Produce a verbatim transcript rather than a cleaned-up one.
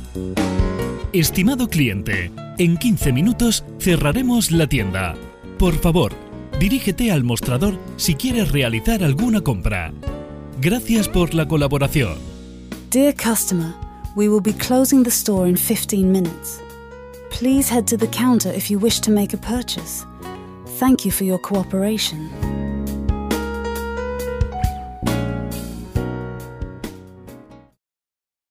Estimado cliente, en quince minutos cerraremos la tienda. Por favor, dirígete al mostrador si quieres realizar alguna compra. Gracias por la colaboración. Dear customer, we will be closing the store in fifteen minutes. Please head to the counter if you wish to make a purchase. Thank you for your cooperation.